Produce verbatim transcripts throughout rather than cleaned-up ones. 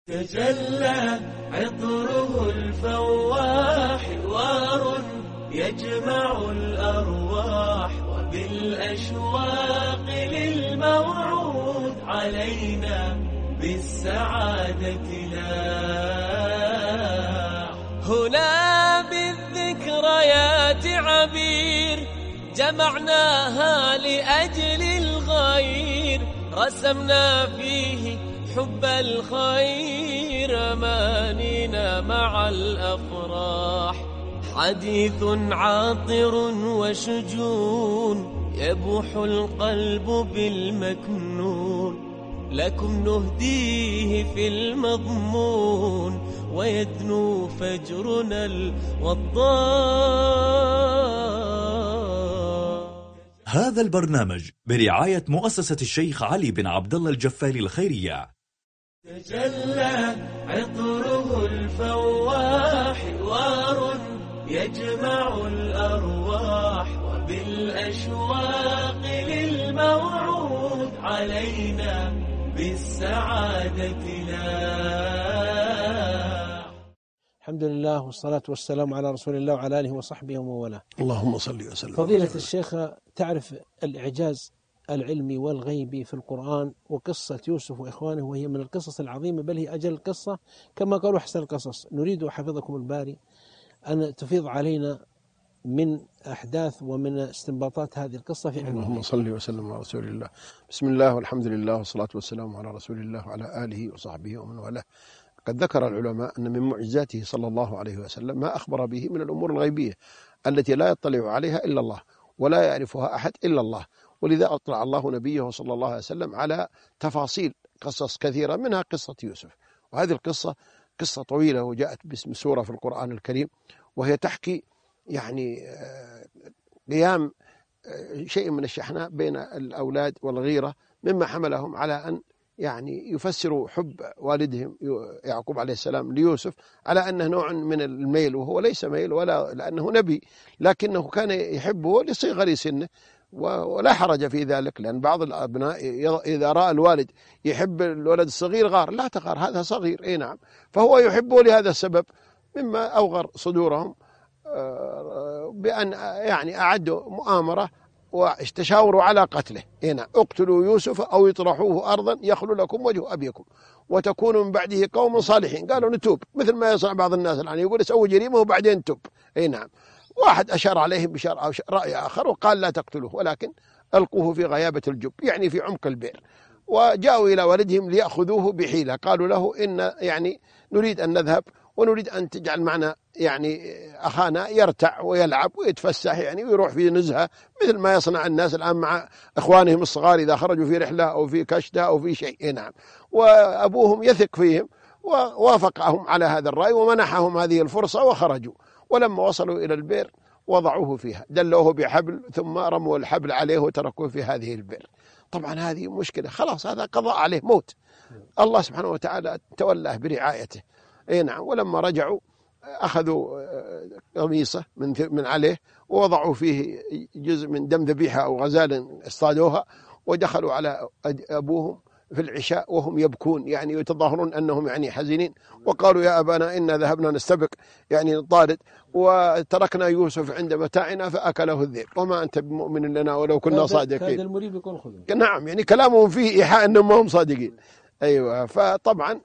تجلى عطره الفواح حوار يجمع الأرواح وبالأشواق للموعود علينا بالسعادة لاح. هنا بالذكريات عبير جمعناها لأجل الغير، رسمنا فيه حب الخير أمانينا مع الأفراح. حديث عاطر وشجون يبوح القلب بالمكنون، لكم نهديه في المضمون ويدنو فجرنا الوضاح. هذا البرنامج برعاية مؤسسة الشيخ علي بن عبد الله الجفاري الخيرية. تجلى عطره الفواح حوار يجمع الأرواح وبالأشواق للموعود علينا بالسعادة لاح. الحمد لله والصلاة والسلام على رسول الله وعلى آله وصحبه ومن والاه. اللهم صل وسلم. فضيلة الشيخ، تعرف الإعجاز العلمي والغيبي في القرآن وقصة يوسف وإخوانه، وهي من القصص العظيمة بل هي أجل القصة كما قالوا أحسن القصص. نريد حفظكم الباري أن تفيض علينا من أحداث ومن استنباطات هذه القصة في علم. اللهم صل وسلم على رسول الله. بسم الله والحمد لله والصلاة والسلام على رسول الله وعلى آله وصحبه ومن والاه. قد ذكر العلماء أن من معجزاته صلى الله عليه وسلم ما أخبر به من الأمور الغيبية التي لا يطلع عليها إلا الله ولا يعرفها أحد إلا الله، ولذا أطلع الله نبيه صلى الله عليه وسلم على تفاصيل قصص كثيرة، منها قصة يوسف. وهذه القصة قصة طويلة وجاءت باسم سورة في القرآن الكريم، وهي تحكي يعني قيام شيء من الشحناء بين الأولاد والغيرة مما حملهم على أن يعني يفسروا حب والدهم يعقوب عليه السلام ليوسف على أنه نوع من الميل، وهو ليس ميل ولا لأنه نبي، لكنه كان يحبه لصغر سنه ولا حرج في ذلك، لأن بعض الأبناء إذا رأى الوالد يحب الولد الصغير غار، لا تغار هذا صغير، أي نعم، فهو يحبه لهذا السبب مما أوغر صدورهم بأن يعني أعدوا مؤامرة واستشاوروا على قتله. هنا اقتلوا يوسف أو يطرحوه أرضا يخلو لكم وجه أبيكم وتكونوا من بعده قوم صالحين. قالوا نتوب، مثل ما يصنع بعض الناس الآن يقول سووا جريمة وبعدين توب. أي نعم، واحد أشار عليهم بشار أو رأي آخر وقال لا تقتلوه ولكن ألقوه في غيابة الجب، يعني في عمق البئر. وجاءوا إلى والدهم ليأخذوه بحيلة، قالوا له إن يعني نريد أن نذهب ونريد أن تجعل معنا يعني أخانا يرتع ويلعب ويتفسح يعني ويروح في نزهة مثل ما يصنع الناس الآن مع إخوانهم الصغار إذا خرجوا في رحلة أو في كشتة أو في شيء. نعم، وأبوهم يثق فيهم ووافقهم على هذا الرأي ومنحهم هذه الفرصة وخرجوا. ولما وصلوا إلى البئر وضعوه فيها، دلوه بحبل ثم رموا الحبل عليه وتركوه في هذه البئر. طبعا هذه مشكلة، خلاص هذا قضاء عليه موت، الله سبحانه وتعالى تولاه برعايته. اي نعم. ولما رجعوا أخذوا قميصه من من عليه ووضعوا فيه جزء من دم ذبيحة أو غزال اصطادوها، ودخلوا على أبوهم في العشاء وهم يبكون يعني يتظاهرون أنهم يعني حزينين، وقالوا يا أبانا إنا ذهبنا نستبق يعني نطارد وتركنا يوسف عند متاعنا فأكله الذئب وما أنت بمؤمن لنا ولو كنا صادقين. هذا المريب يقول خذوا. نعم، يعني كلامهم فيه إيحاء أنهم ما هم صادقين. أيوة، فطبعا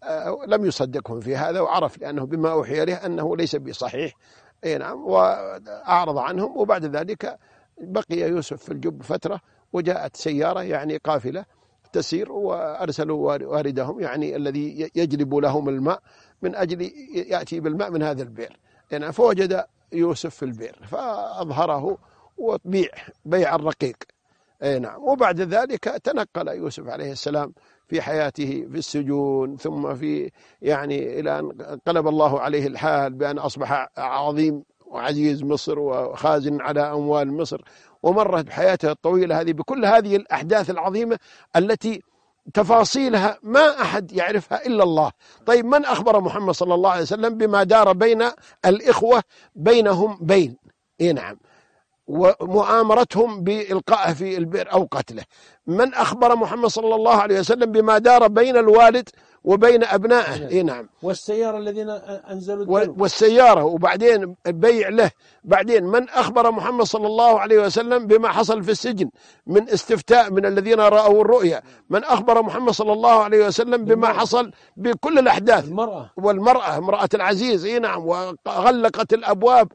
لم يصدقهم في هذا وعرف لأنه بما أوحي له أنه ليس بصحيح. أي نعم، وأعرض عنهم. وبعد ذلك بقي يوسف في الجب فترة، وجاءت سيارة يعني قافلة تسير وأرسلوا واردهم يعني الذي يجلب لهم الماء من أجل يأتي بالماء من هذا البئر. يعني فوجد يوسف في البئر فأظهره وبيع بيع الرقيق. أي نعم. وبعد ذلك تنقل يوسف عليه السلام في حياته في السجون، ثم في يعني إلى أن قلب الله عليه الحال بأن أصبح عظيم وعزيز مصر وخازن على أموال مصر، ومرت بحياته الطويلة هذه بكل هذه الأحداث العظيمة التي تفاصيلها ما أحد يعرفها إلا الله. طيب، من أخبر محمد صلى الله عليه وسلم بما دار بين الإخوة بينهم بين إيه نعم ومؤامرتهم بإلقائه في البئر أو قتله؟ من أخبر محمد صلى الله عليه وسلم بما دار بين الوالد وبين أبنائه. إيه نعم. والسيارة الذين أنزلوا الدلو. والسيارة، وبعدين البيع له. بعدين من أخبر محمد صلى الله عليه وسلم بما حصل في السجن من استفتاء من الذين رأوا الرؤيا؟ من أخبر محمد صلى الله عليه وسلم بما حصل بكل الأحداث؟ المرأة. والمرأة امرأة العزيز. إيه نعم. وغلقت الأبواب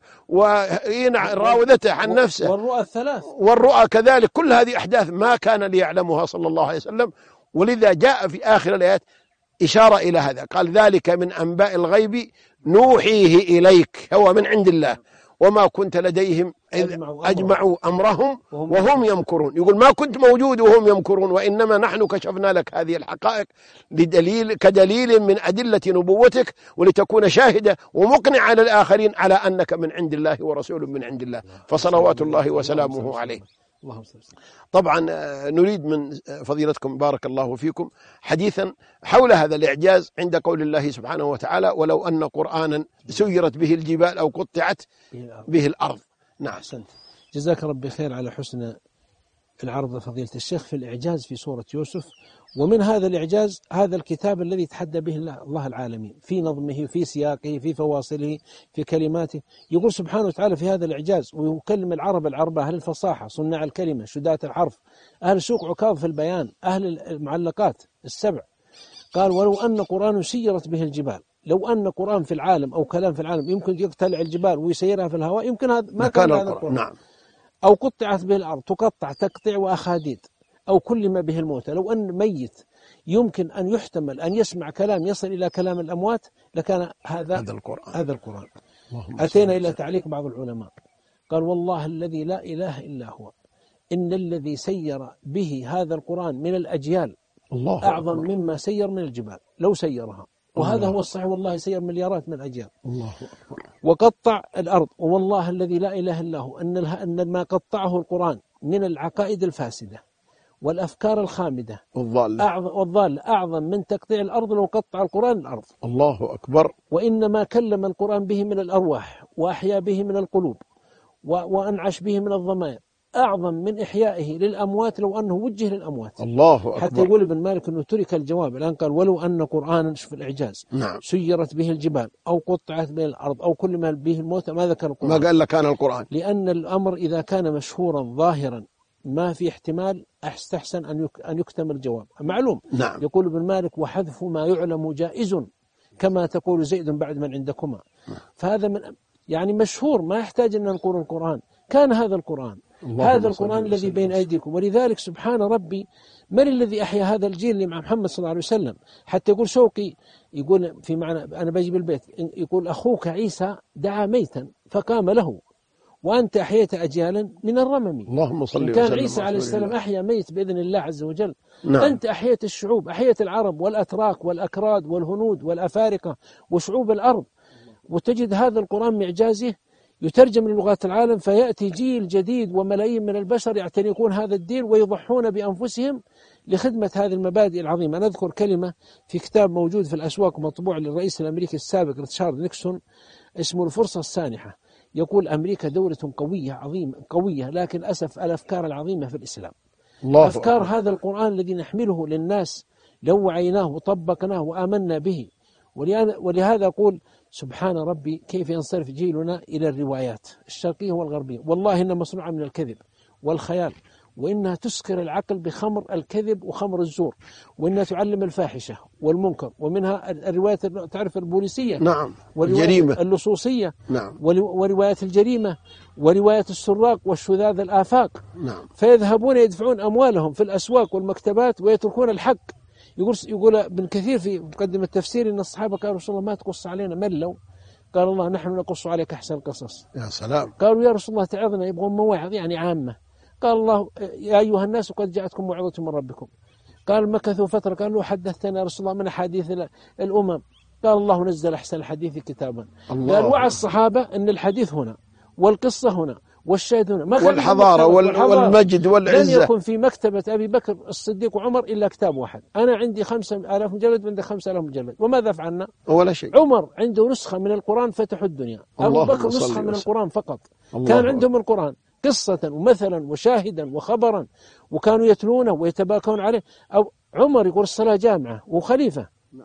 وراودته عن نفسه. والرؤى الثلاث. والرؤى كذلك. كل هذه أحداث ما كان ليعلمها صلى الله عليه وسلم، ولذا جاء في آخر الآيات إشارة إلى هذا، قال ذلك من أنباء الغيب نوحيه إليك، هو من عند الله وما كنت لديهم إذ أجمعوا أمرهم وهم يمكرون. يقول ما كنت موجود وهم يمكرون، وإنما نحن كشفنا لك هذه الحقائق لدليل كدليل من أدلة نبوتك، ولتكون شاهدة ومقنعة على الآخرين على أنك من عند الله ورسول من عند الله، فصلوات الله وسلامه عليه. طبعا نريد من فضيلتكم بارك الله فيكم حديثا حول هذا الإعجاز عند قول الله سبحانه وتعالى: ولو أن قرآنا سيرت به الجبال أو قطعت به الأرض. نعم. أحسنت، جزاك ربي خير على حسن العرض فضيلة الشيخ في الإعجاز في سورة يوسف. ومن هذا الإعجاز هذا الكتاب الذي تحدى به الله العالمين في نظمه، في سياقه، في فواصله، في كلماته. يقول سبحانه وتعالى في هذا الإعجاز: ويكلم العرب العربة، أهل الفصاحة، صناع الكلمة، شداة الحرف، أهل سوق عكاظ في البيان، أهل المعلقات السبع. قال: ولو أن قرآن سيرت به الجبال. لو أن قرآن في العالم أو كلام في العالم يمكن يقتلع الجبال ويسيرها في الهواء، يمكن هذا ما كان هذا القرآن. نعم. أو قطعت به الأرض، تقطع تقطع وأخاديد، أو كلم به الموتى. لو أن ميت يمكن أن يحتمل أن يسمع كلام يصل إلى كلام الأموات لكان هذا هذا القرآن. هذا القرآن. أتينا إلى تعليق بعض العلماء، قال: والله الذي لا إله إلا هو إن الذي سير به هذا القرآن من الأجيال الله أعظم أكبر. مما سير من الجبال لو سيرها، وهذا هو الصحيح. والله سير مليارات من الأجيال. الله أكبر. وقطع الأرض. والله الذي لا إله إلا هو أن أن ما قطعه القرآن من العقائد الفاسدة والأفكار الخامدة والضالة أعظم, والضالة أعظم من تقطيع الأرض لو قطع القرآن الأرض. الله أكبر. وإنما كلم القرآن به من الأرواح، وأحيا به من القلوب، وأنعش به من الضمائر، أعظم من إحيائه للأموات لو أنه وجه للأموات. الله أكبر. حتى يقول ابن مالك أنه ترك الجواب. الآن قال: ولو أن قرآنا في الإعجاز نعم. سيرت به الجبال أو قطعت به الأرض أو كل ما به الموت ما ذكر القرآن، ما قال لك كان القرآن، لأن الأمر إذا كان مشهورا ظاهرا ما في احتمال أستحسن أن يكتم الجواب معلوم. نعم. يقول ابن مالك: وحذف ما يعلم جائز كما تقول زيد بعد من عندكما. نعم. فهذا من يعني مشهور ما يحتاج أن نقول القرآن، كان هذا القرآن هذا القرآن الذي بين أيديكم. ولذلك سبحان ربي من الذي أحيا هذا الجيل اللي مع محمد صلى الله عليه وسلم؟ حتى يقول شوقي يقول في معنى أنا بجيب البيت، يقول: أخوك عيسى دعا ميتا فقام له وأنت أحييت أجيالا من الرمم. اللهم صل وسلم. كان عيسى عليه السلام أحيا ميت بإذن الله عز وجل. نعم. أنت أحييت الشعوب، أحييت العرب والأتراك والأكراد والهنود والأفارقة وشعوب الأرض. وتجد هذا القرآن معجازه يترجم للغات العالم، فيأتي جيل جديد وملايين من البشر يعتنقون هذا الدين ويضحون بأنفسهم لخدمة هذه المبادئ العظيمة. أنا أذكر كلمة في كتاب موجود في الأسواق مطبوع للرئيس الأمريكي السابق ريتشارد نيكسون اسمه الفرصة السانحة. يقول: أمريكا دولة قوية عظيمة قوية، لكن أسف الأفكار العظيمة في الإسلام. الله أفكار الله. هذا القرآن الذي نحمله للناس لو وعيناه وطبقناه وآمنا به. ولهذا أقول سبحان ربي كيف ينصرف جيلنا إلى الروايات الشرقية والغربية. والله إنها مصنوعة من الكذب والخيال، وإنها تسكر العقل بخمر الكذب وخمر الزور، وإنها تعلم الفاحشة والمنكر. ومنها الروايات تعرف البوليسية نعم، الجريمة اللصوصية نعم، وروايات الجريمة وروايات السراق والشذاذ الآفاق. نعم. فيذهبون يدفعون أموالهم في الأسواق والمكتبات ويتركون الحق. يقول يقول ابن كثير في مقدمة التفسير إن الصحابة قالوا: رسول الله ما تقص علينا ملوا. قال الله: نحن نقص عليك أحسن القصص. يا سلام. قالوا: يا رسول الله تعظنا، يبغون مواعظ يعني عامة. قال الله: يا أيها الناس قد جاءتكم موعظة من ربكم. قال مكثوا فترة، قالوا: حدثتنا يا رسول الله من حديث الأمم. قال الله: نزل أحسن الحديث كتابا. قال: وعى الصحابة أن الحديث هنا والقصة هنا والشاهد هنا، ما والحضارة والمجد والعزة. لن يكن في مكتبة أبي بكر الصديق وعمر إلا كتاب واحد. أنا عندي خمسة آلاف مجلد وعندي خمسة آلاف مجلد، وماذا فعلنا؟ ولا شيء. عمر عنده نسخة من القرآن فتحوا الدنيا، أبو بكر نسخة من القرآن فقط. كان عندهم القرآن قصة ومثلا وشاهدا وخبرا، وكانوا يتلونه ويتباكون عليه. أو عمر يقول الصلاة جامعة وخليفة،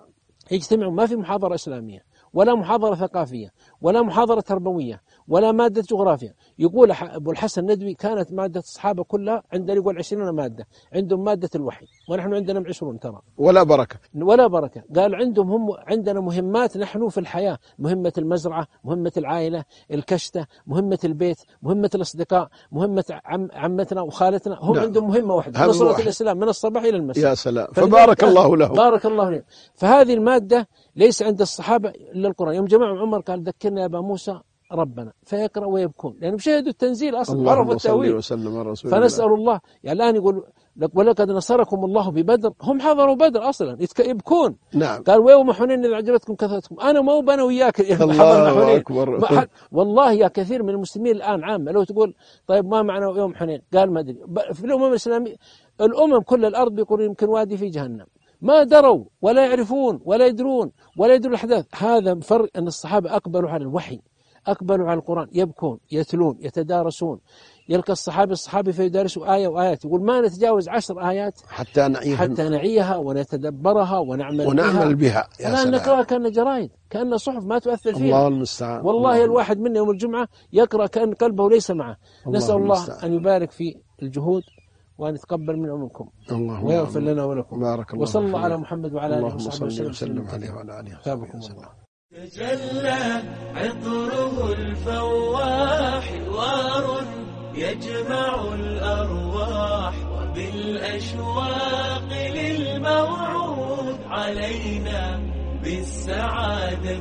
يجتمعون، ما في محاضرة إسلامية ولا محاضرة ثقافية ولا محاضرة تربوية ولا مادة جغرافيا. يقول أبو الحسن الندوي كانت مادة الصحابة كلها عندنا يقول عشرين مادة، عندهم مادة الوحي ونحن عندنا عشرون ترى، ولا بركة ولا بركة. قال عندهم هم عندنا مهمات نحن في الحياة، مهمة المزرعة، مهمة العائلة، الكشتة، مهمة البيت، مهمة الأصدقاء، مهمة عم عمتنا وخالتنا. هم نعم. عندهم مهمة واحدة، نصرة الإسلام من الصباح إلى المساء. يا سلام، فبارك الله له. بارك الله له. فهذه المادة ليس عند الصحابة إلا القرآن. يوم جمعوا عمر قال ذكرنا يا أبا موسى ربنا، فيقرأ ويبكون لأنهم يعني شهدوا التنزيل أصلا، عرفوا التأويل. فنسأل الله يعني الآن يقول ولقد نصركم الله ببدر، هم حضروا بدر أصلا يبكون. نعم. قال ويوم حنين إذ أعجبتكم كثرتكم، أنا مو بنا وياك الله أكبر. والله يا كثير من المسلمين الآن عامة لو تقول طيب ما معنى يوم حنين، قال ما أدري. في الأمم الإسلامية الأمم كل الأرض بيقول يمكن وادي في جهنم، ما دروا ولا يعرفون ولا يدرون ولا يدرون الأحداث. هذا فرق أن الصحابة أقبلوا على الوحي، أقبلوا على القرآن، يبكون يتلون يتدارسون. يلقى الصحابي الصحابي فيدارسوا آية وآيات، يقول ما نتجاوز عشر آيات حتى نعيها حتى نعيها ونتدبرها ونعمل, ونعمل بها, بها. الآن نقرأ كأن جرائد، كأن صحف ما تؤثر فيها. الله المستعان. والله الله الواحد منا يوم الجمعة يقرأ كأن قلبه ليس معه. الله نسأل الله المستعان. أن يبارك في الجهود وأن يتقبل من منكم ويغفر لنا ولكم. بارك الله. وصلى الله على محمد وعلى آله وصحبه وسلم, وسلم عليه وعلى آله وصحبه وسلم. تجلى عطره الفواح حوار يجمع الأرواح، وبالأشواق للموعود علينا بالسعادة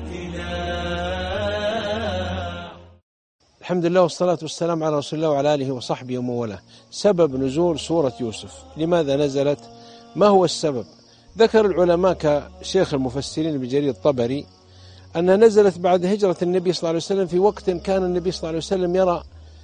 لا. الحمد لله والصلاة والسلام على رسول الله وعلى آله وصحبه ومن والاه. سبب نزول سورة يوسف، لماذا نزلت؟ ما هو السبب؟ ذكر العلماء كشيخ المفسرين ابن جرير الطبري أنها نزلت بعد هجرة النبي صلى الله عليه وسلم، في وقت كان النبي صلى الله عليه وسلم يرى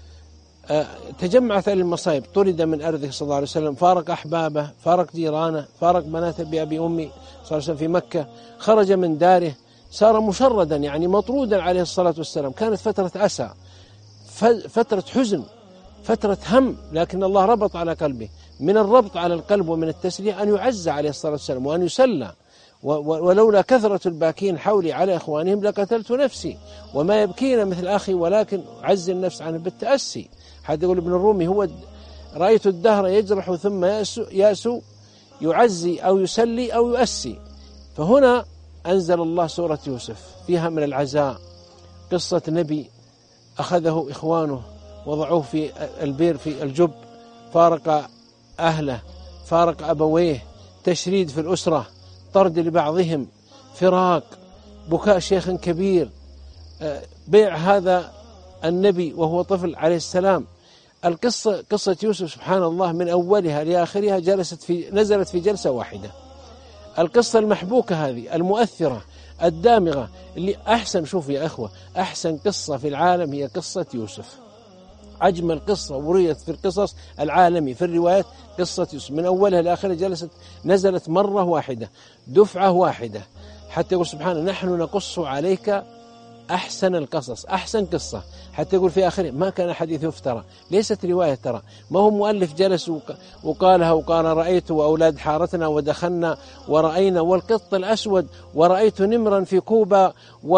تجمعت عليه المصائب، طرد من أرضه صلى الله عليه وسلم، فارق أحبابه، فارق جيرانه، فارق بناته بأبي أمي صلى الله عليه وسلم في مكة، خرج من داره، صار مشردا يعني مطرودا عليه الصلاة والسلام. كانت فترة أسى، فترة حزن، فترة هم، لكن الله ربط على قلبه. من الربط على القلب ومن التسلية أن يعز عليه الصلاة والسلام وأن يسلى. ولولا كثرة الباكين حولي على إخوانهم لقتلت نفسي وما يبكين مثل أخي ولكن عز النفس عنه بالتأسي. حتى يقول ابن الرومي هو رأيت الدهر يجرح ثم يأسو يعزي أو يسلي أو يؤسي. فهنا أنزل الله سورة يوسف فيها من العزاء قصة نبي أخذه إخوانه وضعوه في البير في الجب، فارق أهله، فارق أبويه، تشريد في الأسرة، طرد لبعضهم، فراق، بكاء شيخ كبير، بيع هذا النبي وهو طفل عليه السلام. القصة قصة يوسف سبحان الله من أولها لآخرها جلست في نزلت في جلسة واحدة. القصة المحبوكة هذه المؤثرة الدامغة اللي أحسن، شوف يا أخوة، أحسن قصة في العالم هي قصة يوسف. أجمل قصة وريت في القصص العالمي في الروايات قصة يوسف من أولها لآخرها جلست نزلت مرة واحدة دفعة واحدة. حتى يقول سبحانه نحن نقص عليك أحسن القصص، أحسن قصة. حتى يقول في آخره ما كان حديث يفترى، ليست رواية ترى، ما هو مؤلف جلس وقالها وقال رأيت وأولاد حارتنا ودخلنا ورأينا والقط الأسود ورأيت نمرا في كوبا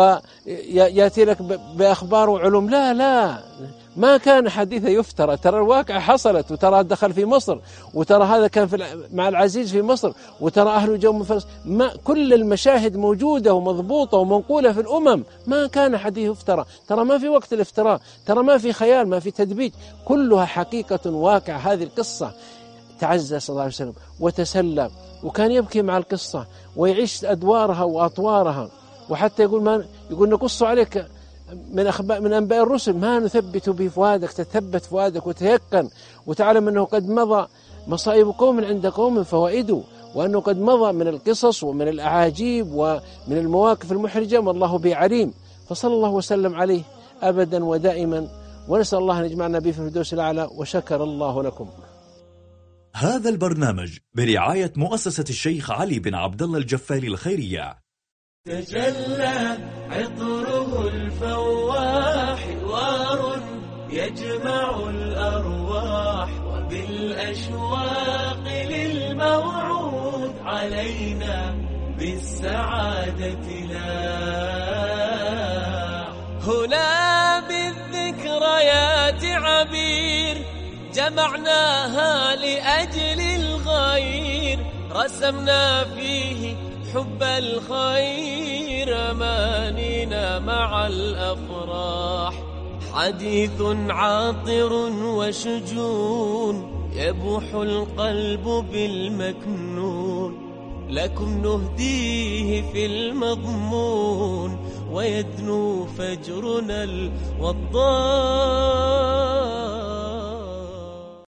ويأتي لك بأخبار وعلوم. لا لا، ما كان حديث يفترى، ترى الواقع حصلت، وترى دخل في مصر، وترى هذا كان في مع العزيز في مصر، وترى أهله جو من فلسطين، ما كل المشاهد موجودة ومضبوطة ومنقولة في الأمم. ما كان حديث يفترى، ترى ما في وقت الافتراء، ترى ما في خيال، ما في تدبيج، كلها حقيقة واقع. هذه القصة تعزى صلى الله عليه وسلم وتسلى، وكان يبكي مع القصة ويعيش أدوارها وأطوارها. وحتى يقول ما يقول نقص عليك من أخبار من أنباء الرسل ما نثبت به فؤادك، تثبت فؤادك وتيقن وتعلم أنه قد مضى مصائب قوم عند قوم فوائده، وأنه قد مضى من القصص ومن الأعاجيب ومن المواقف المحرجة والله به عليم. فصلى الله وسلم عليه أبدا ودائما، ونسأل الله أن يجمعنا به في الفردوس الأعلى. وشكر الله لكم. هذا البرنامج برعاية مؤسسة الشيخ علي بن عبد الله الجفالي الخيرية. تجلى عطره الفواح حوار يجمع الأرواح، وبالأشواق للموعود علينا بالسعادة بالسعادة لاح. هنا بالذكريات عبير جمعناها لأجل الغير، رسمنا فيه حب الخير أمانينا مع الأفراح. حديث عاطر وشجون يبوح القلب بالمكنون، لكم نهديه في المضمون ويدنو فجرنا الوضاح.